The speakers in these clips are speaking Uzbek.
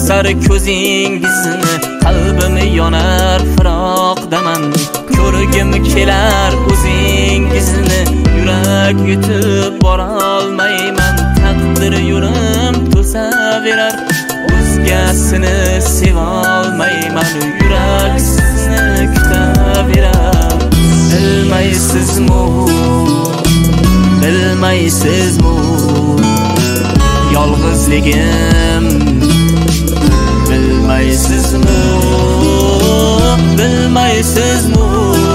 sari ko'zingizni, qalbim yonar firoqdaman. Ko'rgim kelar o'zingizni, yurak yutib bora olmayman. Taqdir yo'lim to'saverar, o'zgasini seva olmayman. Yurak sizni kutaverar. Bilmaysizmi, bilmaysizmi yolg'izligim? Bilmaysizmi, bilmaysizmi,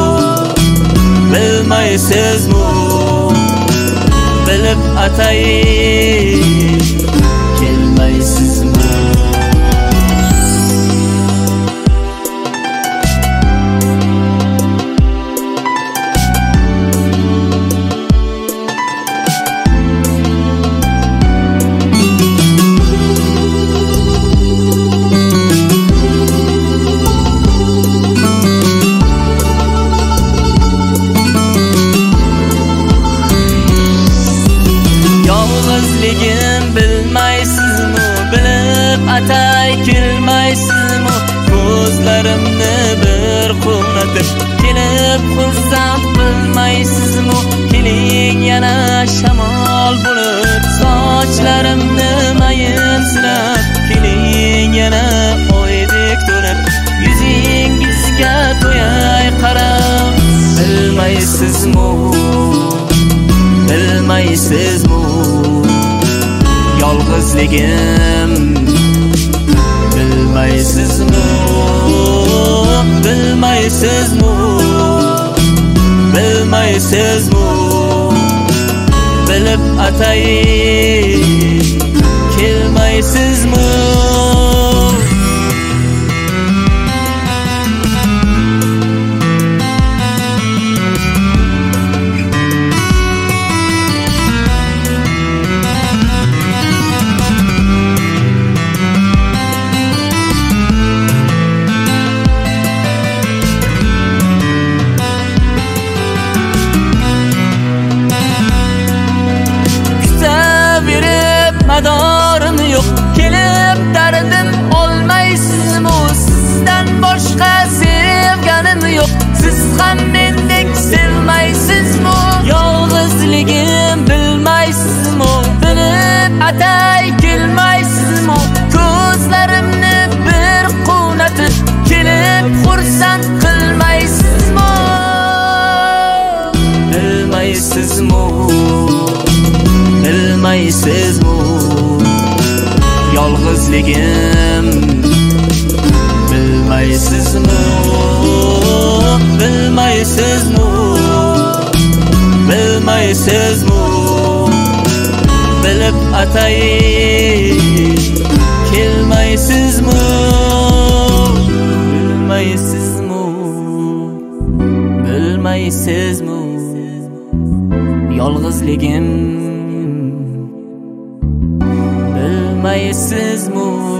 bilmaysizmi bilib atay kelmaysizmi? Bilmaysizmi, bilib atay kelmaysizmi? Ko'zlarimni bir quvnatib kelib xursand qilmaysizmi? Keling yana shamol bo'lib sochlarimni mayin silab, keling yana oydek to'lib yuzingizga to'yay qarab. Bilmaysizmi, bilmaysizmi yolg'izligim? Bilmaysizmi, bilmaysizmi, bilmaysizmi bilib atay kelmaysizmi? Madorim yo'q, kelib dardim olmaysizmi? Sizdan boshqa sevganim yo'q, siz ham mendek sevmaysizmi? Yolg'izligim bilmaysizmi, bilib atay kelmaysizmi? Ko'zlarimni bir quvnatib kelib xursand qilmaysizmi? Bilmaysizmi, bilmaysizmi yolg'izligim? Bilmaysizmi, bilmaysizmi, bilmaysizmi bilib atay kelmaysizmi? Bilmaysizmi, bilmaysizmi yolg'izligim? Bilmaysizmi?